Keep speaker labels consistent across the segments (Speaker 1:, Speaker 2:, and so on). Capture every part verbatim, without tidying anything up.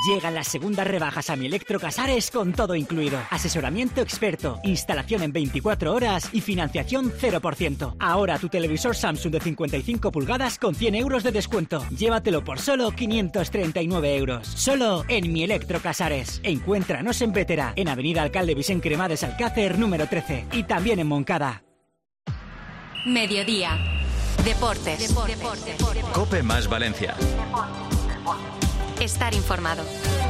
Speaker 1: Llegan las segundas rebajas a Mi Electro Casares con todo incluido. Asesoramiento experto, instalación en veinticuatro horas y financiación cero por ciento. Ahora tu televisor Samsung de cincuenta y cinco pulgadas con cien euros de descuento. Llévatelo por solo quinientos treinta y nueve euros. Solo en Mi Electro Casares. Encuéntranos en Vétera, en Avenida Alcalde Vicente Cremades Alcácer, número trece. Y también en Moncada.
Speaker 2: Mediodía. Deportes. Deportes. Deportes. Deportes.
Speaker 3: COPE más Valencia.
Speaker 2: Estar informado.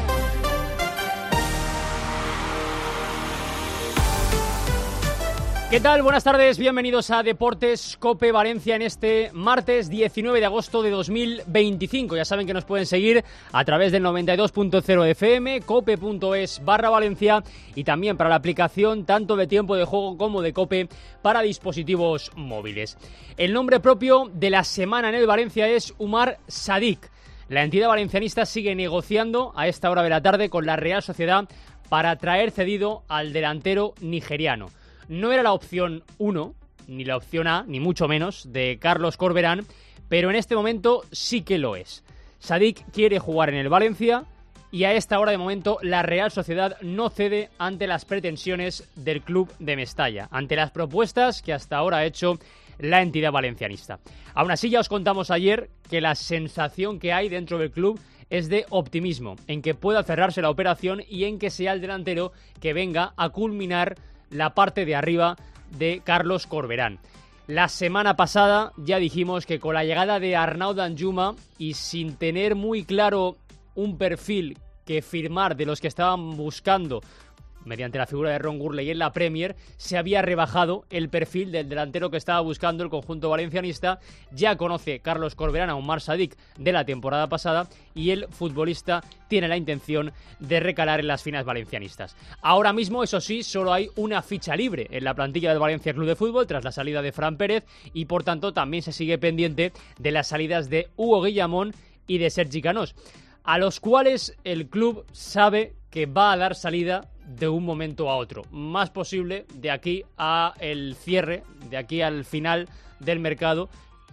Speaker 4: ¿Qué tal? Buenas tardes, bienvenidos a Deportes COPE Valencia en este martes diecinueve de agosto de dos mil veinticinco. Ya saben que nos pueden seguir a través del noventa y dos punto cero F M, cope punto es barra Valencia y también para la aplicación tanto de Tiempo de Juego como de COPE para dispositivos móviles. El nombre propio de la semana en el Valencia es Umar Sadik. La entidad valencianista sigue negociando a esta hora de la tarde con la Real Sociedad para traer cedido al delantero nigeriano. No era la opción uno, ni la opción A, ni mucho menos, de Carlos Corberán, pero en este momento sí que lo es. Sadik quiere jugar en el Valencia y a esta hora de momento la Real Sociedad no cede ante las pretensiones del club de Mestalla, ante las propuestas que hasta ahora ha hecho la entidad valencianista. Aún así ya os contamos ayer que la sensación que hay dentro del club es de optimismo, en que pueda cerrarse la operación y en que sea el delantero que venga a culminar la parte de arriba de Carlos Corberán. La semana pasada ya dijimos que con la llegada de Arnaud Danjuma y sin tener muy claro un perfil que firmar de los que estaban buscando mediante la figura de Ron Gurley en la Premier, se había rebajado el perfil del delantero que estaba buscando el conjunto valencianista. Ya conoce Carlos Corberán a Umar Sadik de la temporada pasada y el futbolista tiene la intención de recalar en las filas valencianistas. Ahora mismo, eso sí, solo hay una ficha libre en la plantilla del Valencia Club de Fútbol tras la salida de Fran Pérez y por tanto también se sigue pendiente de las salidas de Hugo Guillamón y de Sergi Canós, a los cuales el club sabe que va a dar salida de un momento a otro, más posible de aquí a el cierre, de aquí al final del mercado,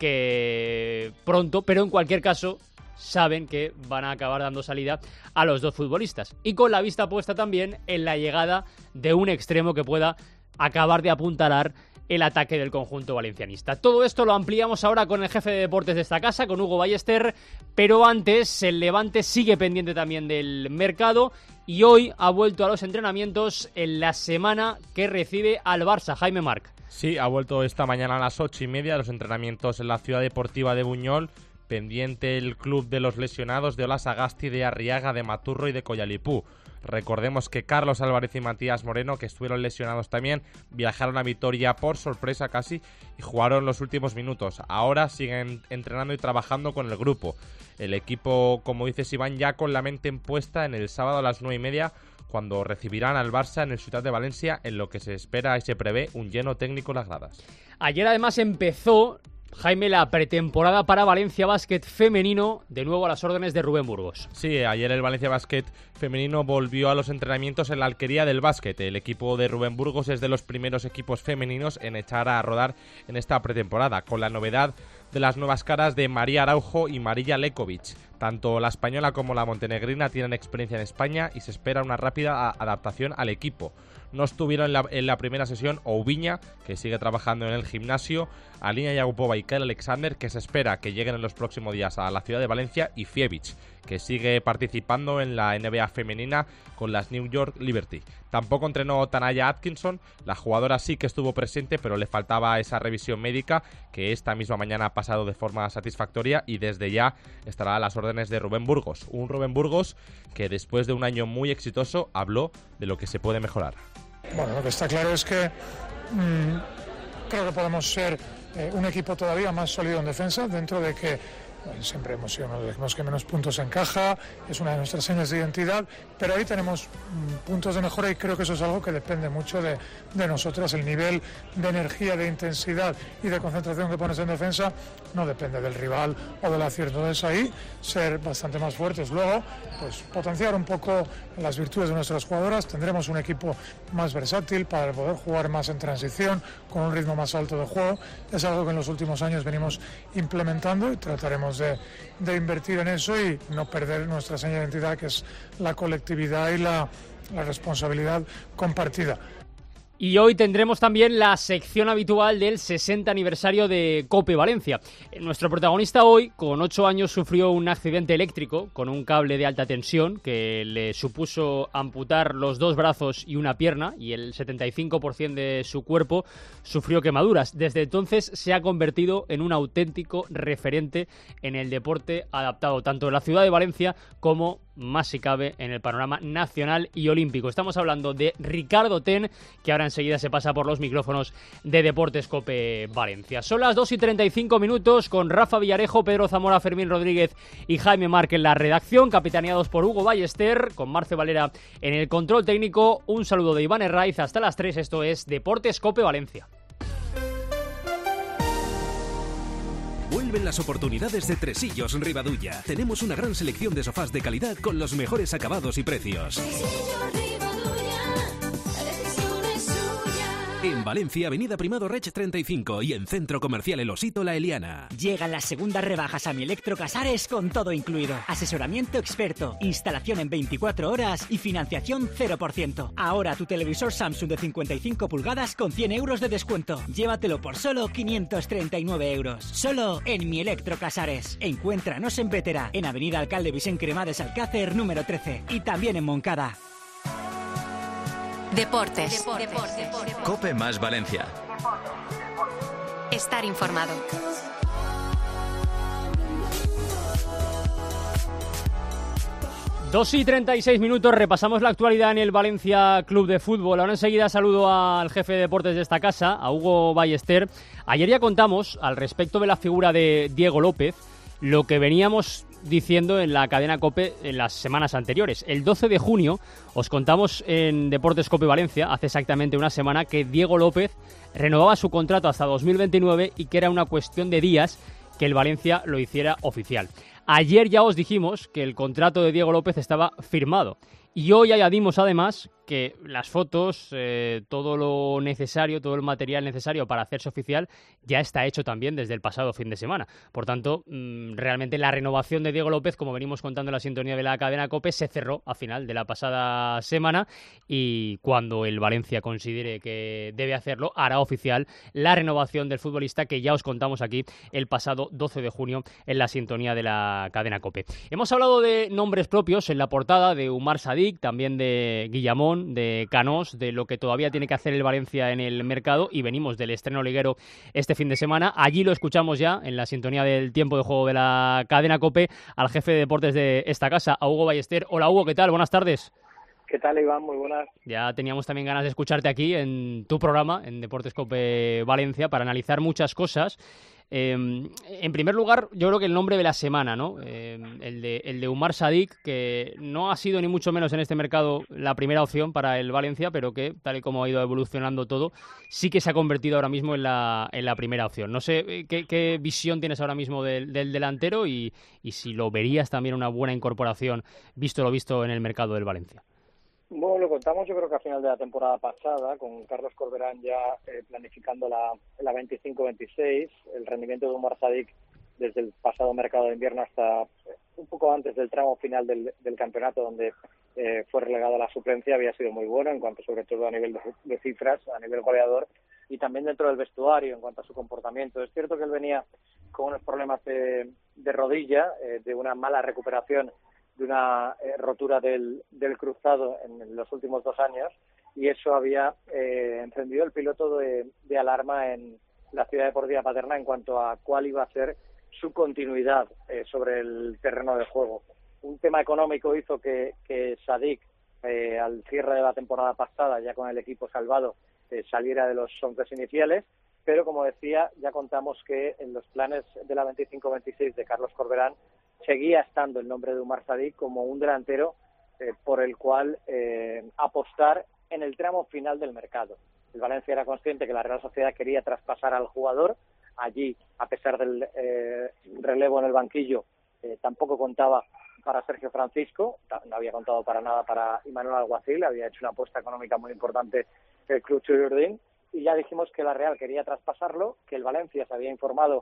Speaker 4: que pronto, pero en cualquier caso saben que van a acabar dando salida a los dos futbolistas y con la vista puesta también en la llegada de un extremo que pueda acabar de apuntalar el ataque del conjunto valencianista. Todo esto lo ampliamos ahora con el jefe de deportes de esta casa, con Hugo Ballester, pero antes el Levante sigue pendiente también del mercado y hoy ha vuelto a los entrenamientos en la semana que recibe al Barça. Jaime Marc.
Speaker 5: Sí, ha vuelto esta mañana a las ocho y media a los entrenamientos en la ciudad deportiva de Buñol, pendiente el club de los lesionados de Ola Sagasti, de Arriaga, de Maturro y de Collalipú. Recordemos que Carlos Álvarez y Matías Moreno, que estuvieron lesionados también, viajaron a Vitoria por sorpresa casi y jugaron los últimos minutos. Ahora siguen entrenando y trabajando con el grupo. El equipo, como dices Iván, ya con la mente puesta en el sábado a las nueve y media, cuando recibirán al Barça en el Ciutat de Valencia, en lo que se espera y se prevé un lleno técnico en las gradas.
Speaker 4: Ayer además empezó, Jaime, la pretemporada para Valencia Basket femenino, de nuevo a las órdenes de Rubén Burgos.
Speaker 5: Sí, ayer el Valencia Basket femenino volvió a los entrenamientos en la Alquería del Básquet. El equipo de Rubén Burgos es de los primeros equipos femeninos en echar a rodar en esta pretemporada, con la novedad de las nuevas caras de María Araujo y Marilla Lekovic. Tanto la española como la montenegrina tienen experiencia en España y se espera una rápida adaptación al equipo. No estuvieron en la, en la primera sesión Oubiña, que sigue trabajando en el gimnasio, Alina Yagupova y Kyle Alexander, que se espera que lleguen en los próximos días a la ciudad de Valencia, y Fievich, que sigue participando en la N B A femenina con las New York Liberty. Tampoco entrenó Tanaya Atkinson, la jugadora sí que estuvo presente, pero le faltaba esa revisión médica, que esta misma mañana ha pasado de forma satisfactoria y desde ya estará a las órdenes de Rubén Burgos. Un Rubén Burgos que después de un año muy exitoso habló de lo que se puede mejorar.
Speaker 6: Bueno, lo que está claro es que mmm, creo que podemos ser eh, un equipo todavía más sólido en defensa, dentro de que bueno, siempre hemos sido uno de los que menos puntos encaja, es una de nuestras señas de identidad, pero ahí tenemos mmm, puntos de mejora y creo que eso es algo que depende mucho de, de nosotras. El nivel de energía, de intensidad y de concentración que pones en defensa no depende del rival o del acierto. Entonces ahí ser bastante más fuertes. Luego, pues potenciar un poco las virtudes de nuestras jugadoras. Tendremos un equipo más versátil para poder jugar más en transición, con un ritmo más alto de juego. Es algo que en los últimos años venimos implementando y trataremos tratamos de, de invertir en eso y no perder nuestra seña de identidad, que es la colectividad y la, la responsabilidad compartida.
Speaker 4: Y hoy tendremos también la sección habitual del sesenta aniversario de COPE Valencia. Nuestro protagonista hoy, con ocho años, sufrió un accidente eléctrico con un cable de alta tensión que le supuso amputar los dos brazos y una pierna, y el setenta y cinco por ciento de su cuerpo sufrió quemaduras. Desde entonces se ha convertido en un auténtico referente en el deporte adaptado, tanto en la ciudad de Valencia como, más si cabe, en el panorama nacional y olímpico. Estamos hablando de Ricardo Ten, que ahora enseguida se pasa por los micrófonos de Deportes COPE Valencia. Son las dos y treinta y cinco minutos, con Rafa Villarejo, Pedro Zamora, Fermín Rodríguez y Jaime Marque en la redacción, capitaneados por Hugo Ballester, con Marce Valera en el control técnico. Un saludo de Iván Herraiz, hasta las tres, esto es Deportes COPE Valencia.
Speaker 3: Vuelven las oportunidades de Tresillos Ribadulla. Tenemos una gran selección de sofás de calidad con los mejores acabados y precios. En Valencia, Avenida Primado Reig treinta y cinco, y en Centro Comercial El Osito La Eliana.
Speaker 1: Llegan las segundas rebajas a Mi Electro Casares con todo incluido. Asesoramiento experto, instalación en veinticuatro horas y financiación cero por ciento. Ahora tu televisor Samsung de cincuenta y cinco pulgadas con cien euros de descuento. Llévatelo por solo quinientos treinta y nueve euros. Solo en Mi Electro Casares. Encuéntranos en Vétera, en Avenida Alcalde Vicent Cremades Alcácer número trece, y también en Moncada.
Speaker 2: Deportes. Deportes.
Speaker 7: COPE más Valencia.
Speaker 2: Estar informado.
Speaker 4: dos y treinta y seis minutos, repasamos la actualidad en el Valencia Club de Fútbol. Ahora enseguida saludo al jefe de deportes de esta casa, a Hugo Ballester. Ayer ya contamos, al respecto de la figura de Diego López, lo que veníamos diciendo en la cadena COPE en las semanas anteriores. El doce de junio os contamos en Deportes COPE Valencia, hace exactamente una semana, que Diego López renovaba su contrato hasta dos mil veintinueve y que era una cuestión de días que el Valencia lo hiciera oficial. Ayer ya os dijimos que el contrato de Diego López estaba firmado. Y hoy añadimos además que las fotos, eh, todo lo necesario, todo el material necesario para hacerse oficial ya está hecho también desde el pasado fin de semana. Por tanto, mmm, realmente la renovación de Diego López, como venimos contando en la sintonía de la cadena COPE, se cerró a final de la pasada semana, y cuando el Valencia considere que debe hacerlo, hará oficial la renovación del futbolista, que ya os contamos aquí el pasado doce de junio en la sintonía de la cadena COPE. Hemos hablado de nombres propios en la portada, de Umar Sadik, también de Guillamón, de Canós, de lo que todavía tiene que hacer el Valencia en el mercado, y venimos del estreno liguero este fin de semana. Allí lo escuchamos ya en la sintonía del tiempo de juego de la cadena COPE al jefe de deportes de esta casa, a Hugo Ballester. Hola Hugo, ¿qué tal? Buenas tardes.
Speaker 8: ¿Qué tal, Iván? Muy buenas.
Speaker 4: Ya teníamos también ganas de escucharte aquí en tu programa, en Deportes COPE Valencia, para analizar muchas cosas. Eh, en primer lugar, yo creo que el nombre de la semana, ¿no? Eh, el de, el de Umar Sadik, que no ha sido ni mucho menos en este mercado la primera opción para el Valencia, pero que, tal y como ha ido evolucionando todo, sí que se ha convertido ahora mismo en la, en la primera opción. No sé qué, qué visión tienes ahora mismo del, del delantero y, y si lo verías también una buena incorporación, visto lo visto en el mercado del Valencia.
Speaker 8: Bueno, lo contamos yo creo que a final de la temporada pasada, con Carlos Corberán ya eh, planificando la, la veinticinco veintiséis, el rendimiento de Umar Sadik desde el pasado mercado de invierno hasta un poco antes del tramo final del, del campeonato, donde eh, fue relegado a la suplencia, había sido muy bueno en cuanto sobre todo a nivel de, de cifras, a nivel goleador, y también dentro del vestuario en cuanto a su comportamiento. Es cierto que él venía con unos problemas de, de rodilla, eh, de una mala recuperación, de una eh, rotura del, del cruzado en los últimos dos años, y eso había eh, encendido el piloto de, de alarma en la ciudad deportiva paterna en cuanto a cuál iba a ser su continuidad eh, sobre el terreno de juego. Un tema económico hizo que, que Sadik, eh, al cierre de la temporada pasada, ya con el equipo salvado, eh, saliera de los once iniciales, pero como decía, ya contamos que en los planes de la veinticinco veintiséis de Carlos Corberán seguía estando el nombre de Umar Sadik como un delantero eh, por el cual eh, apostar en el tramo final del mercado. El Valencia era consciente que la Real Sociedad quería traspasar al jugador. Allí, a pesar del eh, relevo en el banquillo, eh, tampoco contaba para Sergio Francisco, no había contado para nada para Imanol Alguacil, había hecho una apuesta económica muy importante el club Churiurdin, y ya dijimos que la Real quería traspasarlo, que el Valencia se había informado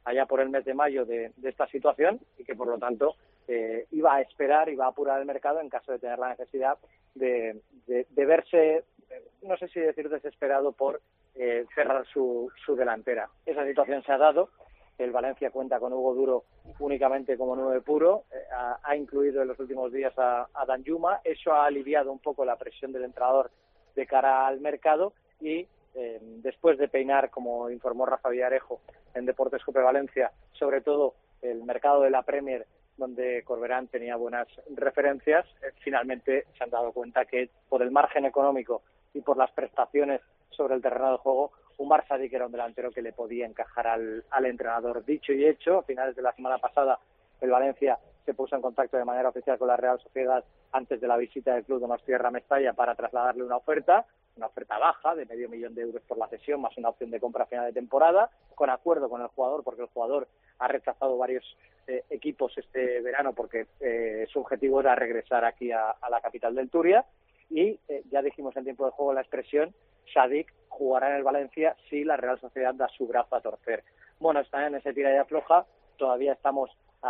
Speaker 8: allá por el mes de mayo de, de esta situación y que por lo tanto eh, iba a esperar, iba a apurar el mercado en caso de tener la necesidad de, de, de verse, no sé si decir desesperado por eh, cerrar su, su delantera. Esa situación se ha dado. El Valencia cuenta con Hugo Duro únicamente como nueve puro, eh, ha, ha incluido en los últimos días a, a Danjuma. Eso ha aliviado un poco la presión del entrenador de cara al mercado y eh, después de peinar, como informó Rafa Villarejo en Deportes Cope Valencia, sobre todo el mercado de la Premier, donde Corberán tenía buenas referencias, eh, finalmente se han dado cuenta que por el margen económico y por las prestaciones sobre el terreno de juego, Umar Sadik era un delantero que le podía encajar al, al entrenador. Dicho y hecho, a finales de la semana pasada el Valencia se puso en contacto de manera oficial con la Real Sociedad antes de la visita del club Donostia Mestalla para trasladarle una oferta, una oferta baja de medio millón de euros por la cesión, más una opción de compra a final de temporada, con acuerdo con el jugador, porque el jugador ha rechazado varios eh, equipos este verano porque eh, su objetivo era regresar aquí a, a la capital del Turia. Y eh, ya dijimos en tiempo de juego la expresión, Sadik jugará en el Valencia si la Real Sociedad da su brazo a torcer. Bueno, está en ese tira y afloja, todavía estamos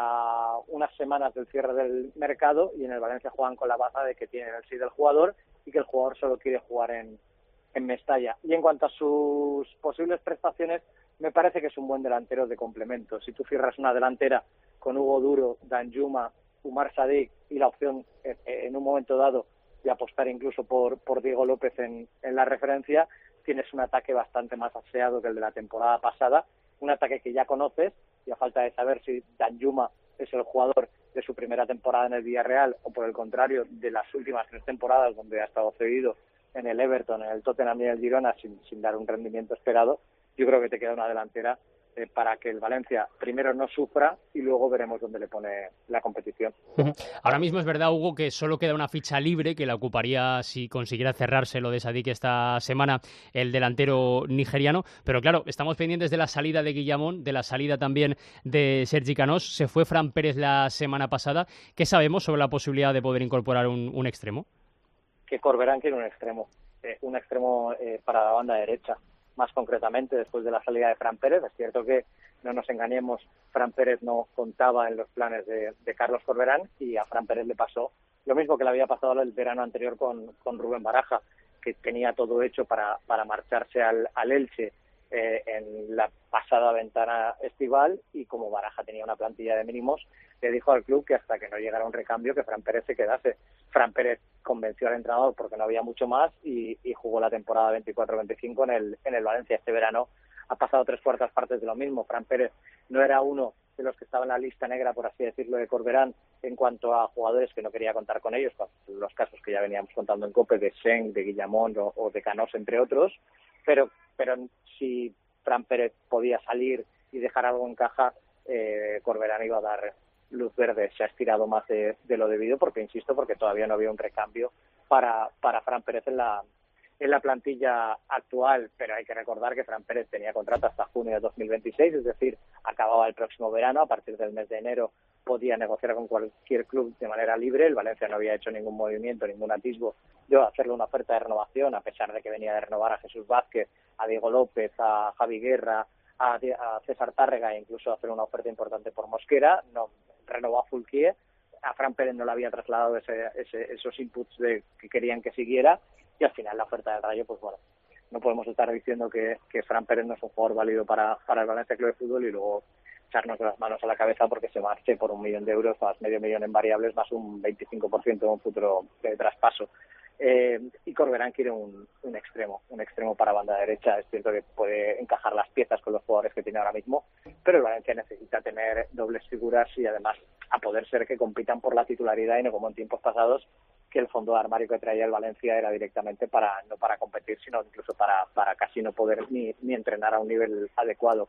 Speaker 8: a unas semanas del cierre del mercado y en el Valencia juegan con la baza de que tienen el sí del jugador y que el jugador solo quiere jugar en, en Mestalla. Y en cuanto a sus posibles prestaciones, me parece que es un buen delantero de complemento. Si tú cierras una delantera con Hugo Duro, Danjuma, Umar Sadik y la opción en, en un momento dado de apostar incluso por, por Diego López en, en la referencia, tienes un ataque bastante más aseado que el de la temporada pasada, un ataque que ya conoces, y a falta de saber si Danjuma es el jugador de su primera temporada en el Villarreal o por el contrario de las últimas tres temporadas donde ha estado cedido en el Everton, en el Tottenham y en el Girona sin, sin dar un rendimiento esperado. Yo creo que te queda una delantera eh, para que el Valencia primero no sufra y luego veremos dónde le pone la competición.
Speaker 4: Ahora mismo es verdad, Hugo, que solo queda una ficha libre que la ocuparía si consiguiera cerrarse lo de Sadik esta semana el delantero nigeriano, pero claro, estamos pendientes de la salida de Guillamón, de la salida también de Sergi Canós. Se fue Fran Pérez la semana pasada. ¿Qué sabemos sobre la posibilidad de poder incorporar un, un extremo?
Speaker 8: Que Corberán quiere un extremo, eh, un extremo eh, para la banda derecha. Más concretamente, después de la salida de Fran Pérez, es cierto que, no nos engañemos, Fran Pérez no contaba en los planes de, de Carlos Corberán y a Fran Pérez le pasó lo mismo que le había pasado el verano anterior con, con Rubén Baraja, que tenía todo hecho para, para marcharse al, al Elche eh, en la pasada ventana estival y como Baraja tenía una plantilla de mínimos, le dijo al club que hasta que no llegara un recambio que Fran Pérez se quedase. Fran Pérez convenció al entrenador porque no había mucho más y, y jugó la temporada veinticuatro veinticinco en el, en el Valencia. Este verano ha pasado tres cuartas partes de lo mismo. Fran Pérez no era uno de los que estaba en la lista negra, por así decirlo, de Corberán en cuanto a jugadores que no quería contar con ellos, los casos que ya veníamos contando en COPE de Seng, de Guillamón o, o de Canós, entre otros, pero, pero si Fran Pérez podía salir y dejar algo en caja, eh, Corberán iba a dar luz verde. Se ha estirado más de, de lo debido porque, insisto, porque todavía no había un recambio para, para Fran Pérez en la, en la plantilla actual, pero hay que recordar que Fran Pérez tenía contrato hasta junio de dos mil veintiséis, es decir, acababa el próximo verano. A partir del mes de enero podía negociar con cualquier club de manera libre. El Valencia no había hecho ningún movimiento, ningún atisbo de hacerle una oferta de renovación, a pesar de que venía de renovar a Jesús Vázquez, a Diego López, a Javi Guerra, a, a César Tárrega e incluso hacer una oferta importante por Mosquera. No renovó a Fulquier. A Fran Pérez no le había trasladado ese, ese, esos inputs de que querían que siguiera y al final la oferta del Rayo, pues bueno, no podemos estar diciendo que, que Fran Pérez no es un jugador válido para, para el Valencia Club de Fútbol y luego echarnos las manos a la cabeza porque se marche por un millón de euros más medio millón en variables más un veinticinco por ciento de un futuro de traspaso. Eh, y Corberán quiere un, un extremo, un extremo para banda derecha. Es cierto que puede encajar las piezas con los jugadores que tiene ahora mismo, pero el Valencia necesita tener dobles figuras y además a poder ser que compitan por la titularidad y no como en tiempos pasados que el fondo de armario que traía el Valencia era directamente para no para competir, sino incluso para, para casi no poder ni, ni entrenar a un nivel adecuado.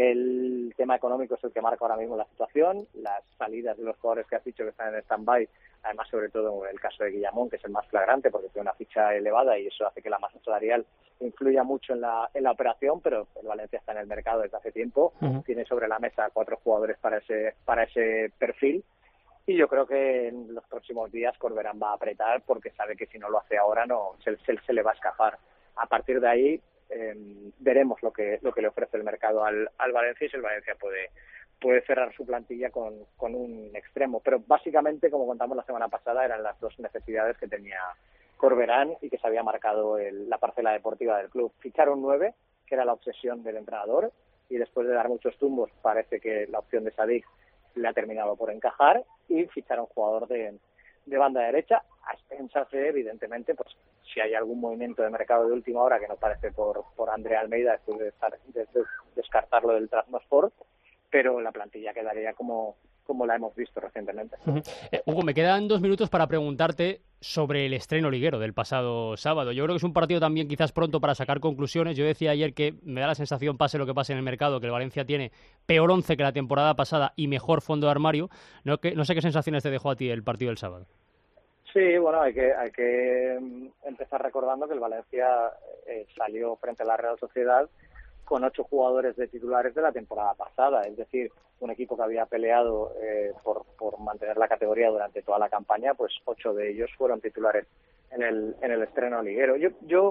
Speaker 8: El tema económico es el que marca ahora mismo la situación, las salidas de los jugadores que has dicho que están en stand-by, además sobre todo en el caso de Guillamón, que es el más flagrante porque tiene una ficha elevada y eso hace que la masa salarial influya mucho en la, en la operación, pero el Valencia está en el mercado desde hace tiempo, uh-huh. Tiene sobre la mesa cuatro jugadores para ese, para ese perfil y yo creo que en los próximos días Corberán va a apretar porque sabe que si no lo hace ahora no se, se, se le va a escapar. A partir de ahí eh, veremos lo que lo que le ofrece el mercado al, al Valencia y si el Valencia puede puede cerrar su plantilla con, con un extremo. Pero básicamente, como contamos la semana pasada, eran las dos necesidades que tenía Corberán y que se había marcado el, la parcela deportiva del club. Ficharon nueve, que era la obsesión del entrenador, y después de dar muchos tumbos parece que la opción de Sadik le ha terminado por encajar, y ficharon un jugador de, de banda derecha, a expensas de, evidentemente, pues si hay algún movimiento de mercado de última hora que no parece por, por Andrea Almeida, después de, estar, de, de descartarlo del Trabzonspor, pero la plantilla quedaría como, como la hemos visto recientemente.
Speaker 4: Uh-huh. eh, Hugo, me quedan dos minutos para preguntarte sobre el estreno liguero del pasado sábado. Yo creo que es un partido también quizás pronto para sacar conclusiones. Yo decía ayer que me da la sensación, pase lo que pase en el mercado, que el Valencia tiene peor once que la temporada pasada y mejor fondo de armario. No, que, no sé qué sensaciones te dejó a ti el partido del sábado.
Speaker 8: Sí, bueno, hay que hay que empezar recordando que el Valencia eh, salió frente a la Real Sociedad con ocho jugadores de titulares de la temporada pasada, es decir, un equipo que había peleado eh, por, por mantener la categoría durante toda la campaña, pues ocho de ellos fueron titulares en el en el estreno liguero. Yo yo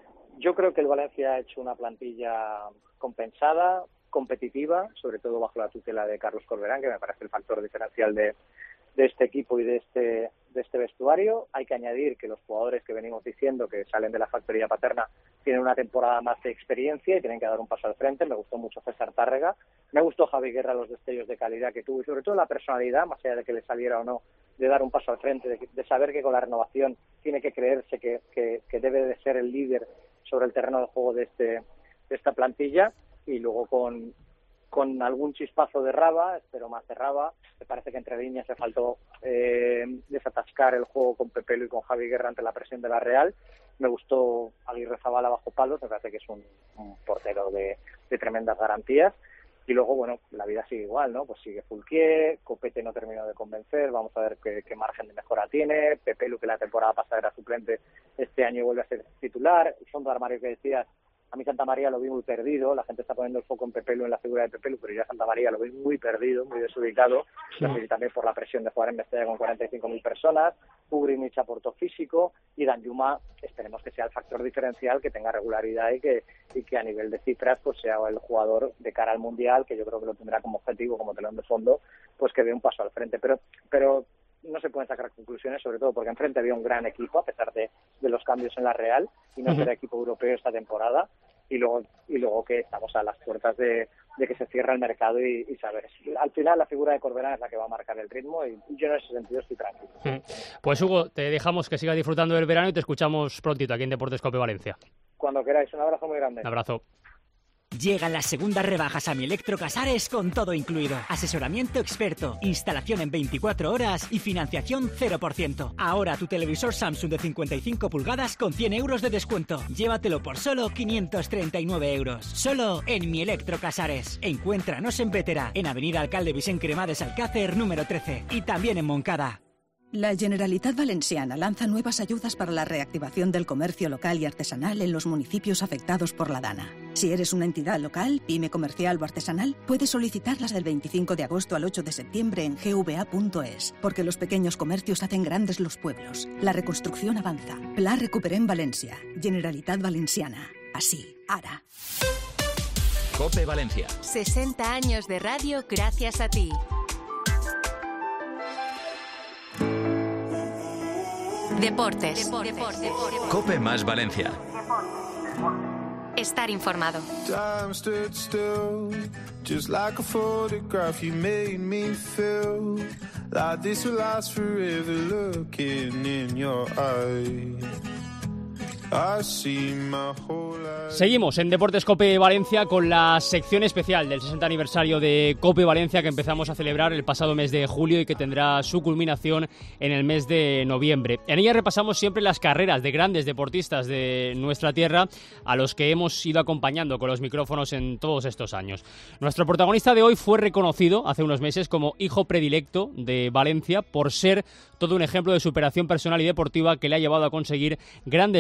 Speaker 8: yo creo que el Valencia ha hecho una plantilla compensada, competitiva, sobre todo bajo la tutela de Carlos Corberán, que me parece el factor diferencial de de este equipo y de este de este vestuario. Hay que añadir que los jugadores que venimos diciendo que salen de la factoría paterna tienen una temporada más de experiencia y tienen que dar un paso al frente. Me gustó mucho César Tárrega, me gustó Javi Guerra, los destellos de calidad que tuvo y sobre todo la personalidad, más allá de que le saliera o no, de dar un paso al frente, de, de saber que con la renovación tiene que creerse que, que, que debe de ser el líder sobre el terreno de juego de este de esta plantilla. Y luego con con algún chispazo de Raba, espero más de Raba. Me parece que entre líneas le faltó eh, desatascar el juego con Pepelu y con Javi Guerra ante la presión de la Real. Me gustó Aguirre Zabala bajo palos, me parece que es un, un portero de, de tremendas garantías. Y luego, bueno, la vida sigue igual, ¿no? Pues sigue Fulquier, Copete no terminó de convencer, vamos a ver qué, qué margen de mejora tiene. Pepelu, que la temporada pasada era suplente, este año vuelve a ser titular. El fondo de armario que decías, a mí Santa María lo vi muy perdido, la gente está poniendo el foco en Pepelu, en la figura de Pepelu, pero yo a Santa María lo vi muy perdido, muy desubicado, sí. Y también por la presión de jugar en Mestalla con cuarenta y cinco mil personas. Ugrinich aportó físico y Danjuma, esperemos que sea el factor diferencial, que tenga regularidad y que y que a nivel de cifras pues sea el jugador de cara al Mundial, que yo creo que lo tendrá como objetivo, como telón de fondo, pues que dé un paso al frente. Pero pero no se pueden sacar conclusiones, sobre todo porque enfrente había un gran equipo, a pesar de, de los cambios en la Real, y no será equipo europeo esta temporada, y luego y luego que estamos a las puertas de, de que se cierra el mercado y, y saber. Al final la figura de Corberán es la que va a marcar el ritmo, y yo en ese sentido estoy tranquilo.
Speaker 4: Pues Hugo, te dejamos que sigas disfrutando del verano y te escuchamos prontito aquí en Deportes Cope Valencia.
Speaker 8: Cuando queráis, un abrazo muy grande.
Speaker 4: Un abrazo.
Speaker 1: Llegan las segundas rebajas a Mi Electro Casares con todo incluido. Asesoramiento experto, instalación en veinticuatro horas y financiación cero por ciento. Ahora tu televisor Samsung de cincuenta y cinco pulgadas con cien euros de descuento. Llévatelo por solo quinientos treinta y nueve euros. Solo en Mi Electro Casares. Encuéntranos en Vétera, en Avenida Alcalde Vicent Cremades Alcácer número trece, y también en Moncada.
Speaker 7: La Generalitat Valenciana lanza nuevas ayudas para la reactivación del comercio local y artesanal en los municipios afectados por la Dana. Si eres una entidad local, pyme comercial o artesanal, puedes solicitarlas del veinticinco de agosto al ocho de septiembre en g v a punto es, porque los pequeños comercios hacen grandes los pueblos. La reconstrucción avanza. Pla Recuperem Valencia. Generalitat Valenciana. Así, ara.
Speaker 9: Cope Valencia.
Speaker 2: sesenta años de radio gracias a ti. Deportes. Deportes.
Speaker 9: Cope más Valencia.
Speaker 2: Estar informado.
Speaker 10: Time stood still, just like a photograph. You made me feel like this will last forever. Looking in your eyes, I see my whole life.
Speaker 4: Seguimos en Deportes Cope Valencia con la sección especial del sesenta aniversario de Cope Valencia, que empezamos a celebrar el pasado mes de julio y que tendrá su culminación en el mes de noviembre. En ella repasamos siempre las carreras de grandes deportistas de nuestra tierra a los que hemos ido acompañando con los micrófonos en todos estos años. Nuestro protagonista de hoy fue reconocido hace unos meses como hijo predilecto de Valencia por ser todo un ejemplo de superación personal y deportiva que le ha llevado a conseguir grandes triunfos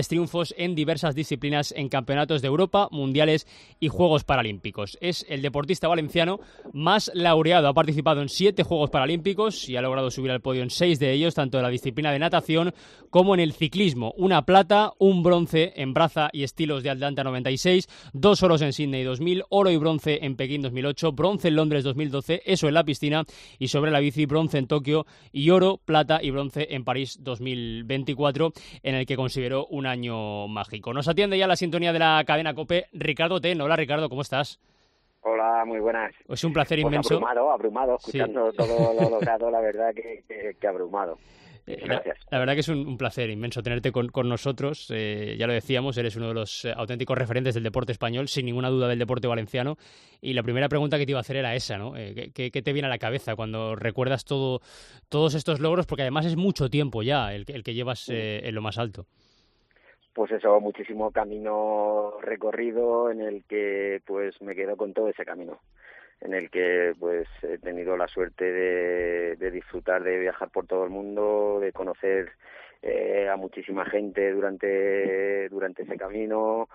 Speaker 4: puntos en diversas disciplinas en campeonatos de Europa, mundiales y Juegos Paralímpicos. Es el deportista valenciano más laureado. Ha participado en siete Juegos Paralímpicos y ha logrado subir al podio en seis de ellos, tanto en la disciplina de natación como en el ciclismo. Una plata, un bronce en braza y estilos de Atlanta noventa y seis, dos oros en Sydney dos mil, oro y bronce en Pekín dos mil ocho, bronce en Londres dos mil doce, eso en la piscina, y sobre la bici bronce en Tokio y oro, plata y bronce en París dos mil veinticuatro, en el que consideró un año mágico. Nos atiende ya la sintonía de la cadena COPE Ricardo Ten. Hola Ricardo, ¿cómo estás?
Speaker 11: Hola, muy buenas.
Speaker 4: Es un placer
Speaker 11: pues
Speaker 4: inmenso.
Speaker 11: Abrumado, abrumado, escuchando sí. todo lo logrado, la verdad que, que, que abrumado. Gracias.
Speaker 4: La, la verdad que es un, un placer inmenso tenerte con, con nosotros. Eh, ya lo decíamos, eres uno de los eh, auténticos referentes del deporte español, sin ninguna duda del deporte valenciano. Y la primera pregunta que te iba a hacer era esa, ¿no? Eh, ¿qué, qué te viene a la cabeza cuando recuerdas todo, todos estos logros? Porque además es mucho tiempo ya el, el que llevas eh, en lo más alto.
Speaker 11: Pues eso, muchísimo camino recorrido en el que pues me quedo con todo ese camino, en el que pues he tenido la suerte de, de disfrutar de viajar por todo el mundo, de conocer eh, a muchísima gente durante durante ese camino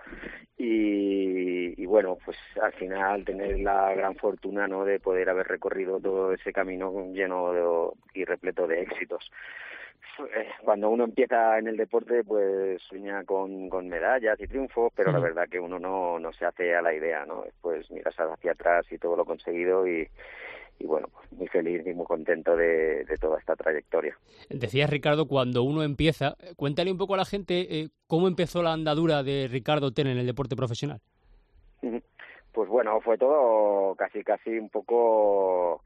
Speaker 11: y, y bueno, pues al final tener la gran fortuna, ¿no?, de poder haber recorrido todo ese camino lleno de, y repleto de éxitos. Cuando uno empieza en el deporte, pues sueña con, con medallas y triunfos, pero la verdad que uno no, no se hace a la idea, ¿no? Después miras hacia atrás y todo lo conseguido y, y bueno, pues muy feliz y muy contento de, de toda esta trayectoria.
Speaker 4: Decías, Ricardo, cuando uno empieza, cuéntale un poco a la gente eh, cómo empezó la andadura de Ricardo Ten en el deporte profesional.
Speaker 11: Pues bueno, fue todo casi casi un poco...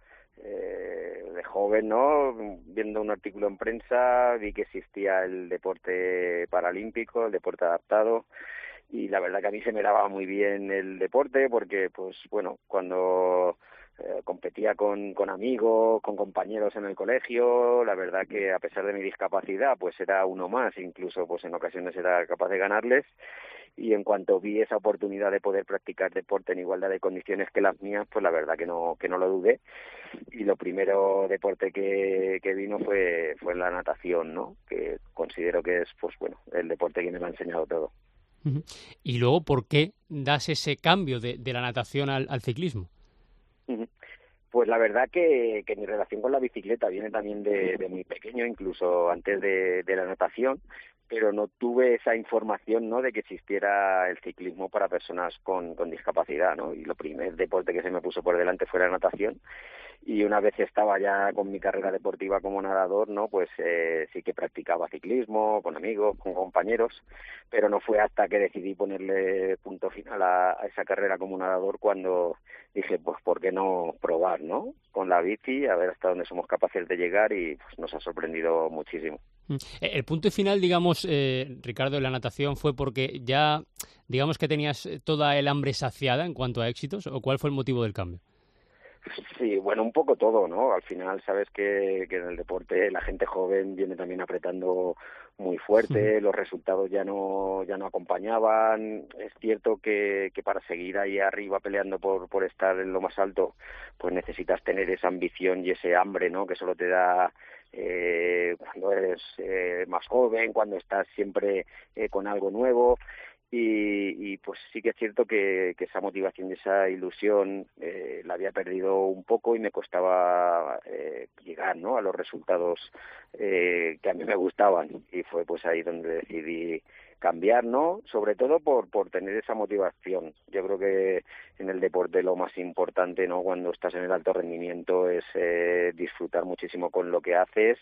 Speaker 11: Eh, de joven, ¿no? Viendo un artículo en prensa, vi que existía el deporte paralímpico, el deporte adaptado, y la verdad que a mí se me daba muy bien el deporte porque, pues bueno, cuando eh, competía con, con amigos, con compañeros en el colegio, la verdad que a pesar de mi discapacidad, pues era uno más, incluso pues en ocasiones era capaz de ganarles. Y en cuanto vi esa oportunidad de poder practicar deporte en igualdad de condiciones que las mías, pues la verdad que no que no lo dudé. Y lo primero deporte que, que vino fue fue la natación, ¿no? Que considero que es, pues bueno, el deporte que me lo ha enseñado todo.
Speaker 4: Uh-huh. Y luego, ¿por qué das ese cambio de, de la natación al, al ciclismo?
Speaker 11: Uh-huh. Pues la verdad que, que mi relación con la bicicleta viene también de, de muy pequeño, incluso antes de, de la natación, pero no tuve esa información, ¿no?, de que existiera el ciclismo para personas con, con discapacidad, ¿no? Y lo primer deporte que se me puso por delante fue la natación. Y una vez estaba ya con mi carrera deportiva como nadador, ¿no?, pues eh, sí que practicaba ciclismo con amigos, con compañeros, pero no fue hasta que decidí ponerle punto final a, a esa carrera como nadador cuando dije, pues, ¿por qué no probar, ¿no?, con la bici, a ver hasta dónde somos capaces de llegar, y pues nos ha sorprendido muchísimo.
Speaker 4: El punto final, digamos, eh, Ricardo, de la natación fue porque ya, digamos que tenías toda el hambre saciada en cuanto a éxitos, ¿o cuál fue el motivo del cambio?
Speaker 11: Sí, bueno, un poco todo, ¿no? Al final sabes que, que en el deporte la gente joven viene también apretando muy fuerte, los resultados ya no ya no acompañaban. Es cierto que, que para seguir ahí arriba peleando por, por estar en lo más alto, pues necesitas tener esa ambición y ese hambre, ¿no?, que solo te da eh, cuando eres eh, más joven, cuando estás siempre eh, con algo nuevo. Y, y pues sí que es cierto que, que esa motivación y esa ilusión eh, la había perdido un poco y me costaba eh, llegar, ¿no?, a los resultados eh, que a mí me gustaban, y fue pues ahí donde decidí cambiar, ¿no?, sobre todo por por tener esa motivación. Yo creo que en el deporte lo más importante, ¿no?, cuando estás en el alto rendimiento es eh, disfrutar muchísimo con lo que haces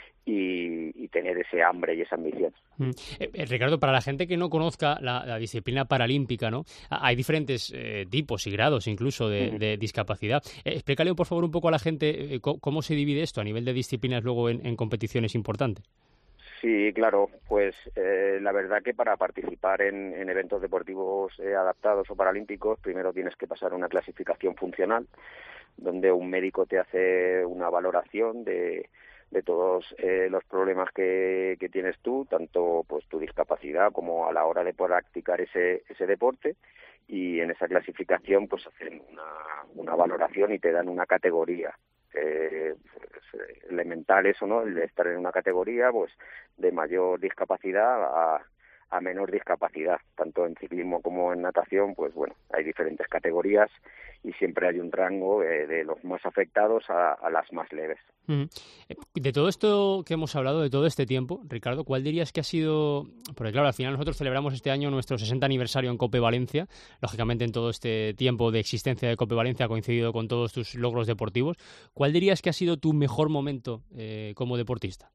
Speaker 11: y, y tener ese hambre y esa ambición.
Speaker 4: Mm. Eh, Ricardo, para la gente que no conozca la, la disciplina paralímpica, ¿no?, hay diferentes eh, tipos y grados incluso de, de discapacidad. Eh, explícale por favor un poco a la gente eh, cómo, cómo se divide esto a nivel de disciplinas luego en, en competiciones importantes.
Speaker 11: Sí, claro, pues eh, la verdad que para participar en, en eventos deportivos eh, adaptados o paralímpicos, primero tienes que pasar una clasificación funcional, donde un médico te hace una valoración de, de todos eh, los problemas que, que tienes tú, tanto pues tu discapacidad como a la hora de practicar ese, ese deporte, y en esa clasificación pues hacen una, una valoración y te dan una categoría. Eh, pues, elemental eso, ¿no?, el de estar en una categoría pues de mayor discapacidad a, a menor discapacidad, tanto en ciclismo como en natación. Pues bueno, hay diferentes categorías y siempre hay un rango eh, de los más afectados a, a las más leves.
Speaker 4: De todo esto que hemos hablado, de todo este tiempo, Ricardo, ¿cuál dirías que ha sido? Porque claro, al final nosotros celebramos este año nuestro sesenta aniversario en COPE Valencia. Lógicamente, en todo este tiempo de existencia de COPE Valencia ha coincidido con todos tus logros deportivos. ¿Cuál dirías que ha sido tu mejor momento eh, como deportista?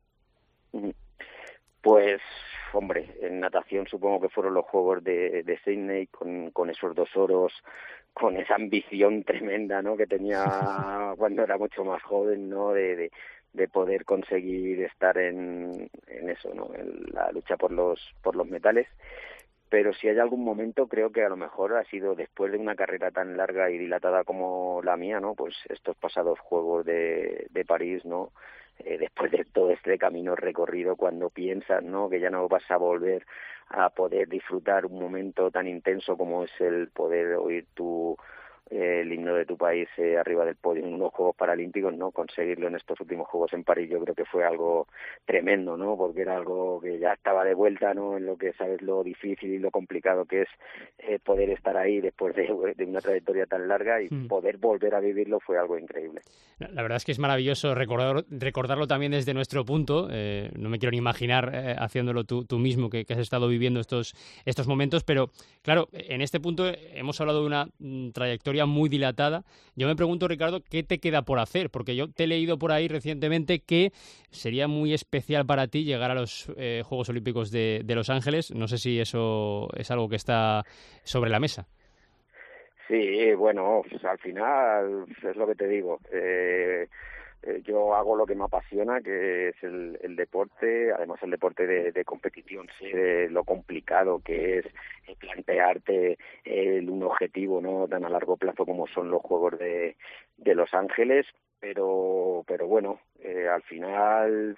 Speaker 11: Pues, hombre, en natación supongo que fueron los Juegos de, de Sydney, con, con esos dos oros, con esa ambición tremenda, ¿no?, que tenía cuando era mucho más joven, ¿no?, de, de, de poder conseguir estar en, en eso, ¿no?, en la lucha por los por los metales. Pero si hay algún momento, creo que a lo mejor ha sido después de una carrera tan larga y dilatada como la mía, ¿no?, pues estos pasados Juegos de, de París, ¿no?, eh, después de todo este camino recorrido, cuando piensas, ¿no?, que ya no vas a volver a poder disfrutar un momento tan intenso como es el poder oír tu eh, el himno de tu país eh, arriba del podio en unos Juegos Paralímpicos, ¿no?, conseguirlo en estos últimos Juegos en París, yo creo que fue algo tremendo, ¿no?, porque era algo que ya estaba de vuelta, ¿no?, en lo que sabes lo difícil y lo complicado que es eh, poder estar ahí después de, de una trayectoria tan larga, y mm. poder volver a vivirlo fue algo increíble.
Speaker 4: La verdad es que es maravilloso recordar, recordarlo también desde nuestro punto. Eh, no me quiero ni imaginar eh, haciéndolo tú, tú mismo, que, que has estado viviendo estos, estos momentos, pero claro, en este punto hemos hablado de una mm, trayectoria muy dilatada. Yo me pregunto, Ricardo, ¿qué te queda por hacer? Porque yo te he leído por ahí recientemente que sería muy especial para ti llegar a los eh, Juegos Olímpicos de, de Los Ángeles. No sé si eso es algo que está sobre la mesa.
Speaker 11: Sí, bueno, pues al final es lo que te digo. Eh, eh, yo hago lo que me apasiona, que es el, el deporte, además el deporte de, de competición. Sé de lo complicado que es plantearte el, un objetivo, ¿no?, tan a largo plazo como son los Juegos de, de Los Ángeles, pero, pero bueno, eh, al final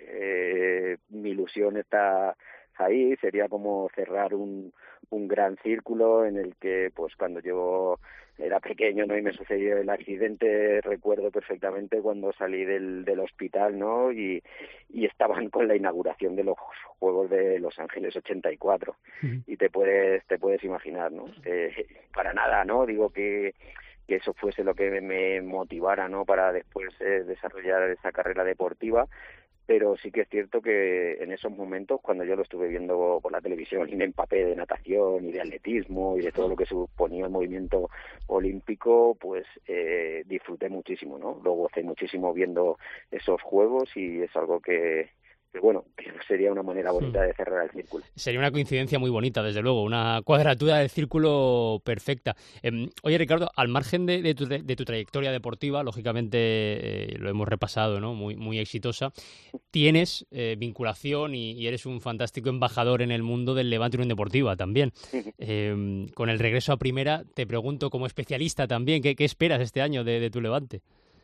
Speaker 11: eh, mi ilusión está ahí. Sería como cerrar un, un gran círculo en el que, pues cuando yo era pequeño, ¿no?, y me sucedió el accidente, recuerdo perfectamente cuando salí del, del hospital, ¿no?, y, y estaban con la inauguración de los Juegos de Los Ángeles ochenta y cuatro, uh-huh. y te puedes te puedes imaginar, ¿no?, eh, para nada, ¿no?, digo que que eso fuese lo que me motivara, ¿no?, para después eh, desarrollar esa carrera deportiva. Pero sí que es cierto que en esos momentos, cuando yo lo estuve viendo por la televisión y me empapé de natación y de atletismo y de todo lo que suponía el movimiento olímpico, pues eh, disfruté muchísimo, ¿no? Lo gocé muchísimo viendo esos Juegos, y es algo que, que bueno, que sería una manera bonita de cerrar el círculo.
Speaker 4: Sería una coincidencia muy bonita, desde luego, una cuadratura del círculo perfecta. Eh, oye, Ricardo, al margen de, de, tu, de tu trayectoria deportiva, lógicamente eh, lo hemos repasado, ¿no?, muy, muy exitosa, tienes eh, vinculación y, y eres un fantástico embajador en el mundo del Levante Unión Deportiva también. Eh, con el regreso a Primera, te pregunto, como especialista también, ¿qué, qué esperas este año de, de tu Levante?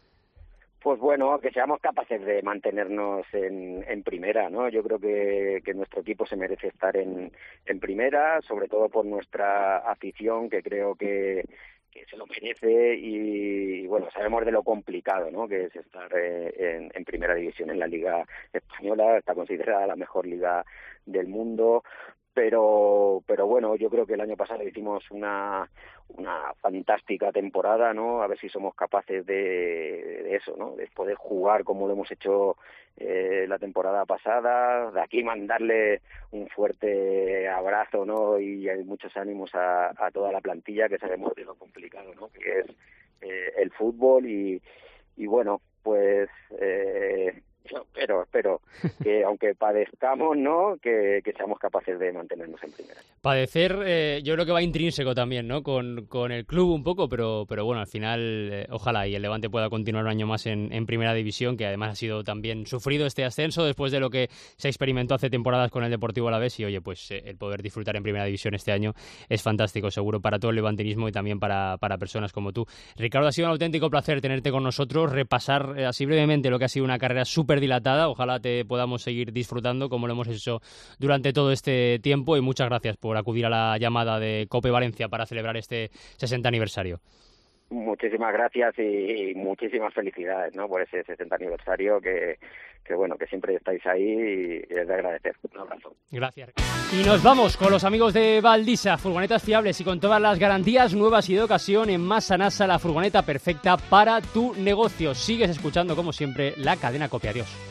Speaker 11: Pues bueno, que seamos capaces de mantenernos en, en primera, ¿no? Yo creo que, que nuestro equipo se merece estar en, en primera, sobre todo por nuestra afición, que creo que, que se lo merece, y, y bueno, sabemos de lo complicado, ¿no?, que es estar eh, en, en primera división en la Liga Española. Está considerada la mejor liga del mundo. Pero, pero bueno, yo creo que el año pasado hicimos una una fantástica temporada, ¿no? A ver si somos capaces de, de eso, ¿no?, de poder jugar como lo hemos hecho eh, la temporada pasada. De aquí mandarle un fuerte abrazo, ¿no?, y hay muchos ánimos a, a toda la plantilla, que sabemos de lo complicado, ¿no?, que es eh, el fútbol. Y, y bueno, pues eh, yo espero, espero que aunque padezcamos, ¿no?, que, que seamos capaces de mantenernos en primera.
Speaker 4: Padecer, eh, yo creo que va intrínseco también, ¿no?, con, con el club un poco, pero, pero bueno, al final, eh, ojalá y el Levante pueda continuar un año más en, en primera división, que además ha sido también sufrido este ascenso después de lo que se experimentó hace temporadas con el Deportivo Alavés, y oye, pues eh, el poder disfrutar en primera división este año es fantástico, seguro, para todo el levantinismo y también para, para personas como tú. Ricardo, ha sido un auténtico placer tenerte con nosotros, repasar eh, así brevemente lo que ha sido una carrera súper dilatada. Ojalá te podamos seguir disfrutando como lo hemos hecho durante todo este tiempo, y muchas gracias por acudir a la llamada de COPE Valencia para celebrar este sesenta aniversario.
Speaker 11: muchísimas gracias y, y muchísimas felicidades, ¿no? Por ese sesenta aniversario que, que bueno, que siempre estáis ahí y, y es de agradecer. Un abrazo.
Speaker 4: Gracias. Y nos vamos con los amigos de Valdisa, furgonetas fiables y con todas las garantías nuevas y de ocasión en Masanasa, la furgoneta perfecta para tu negocio. Sigues escuchando como siempre la cadena COPE. Adiós.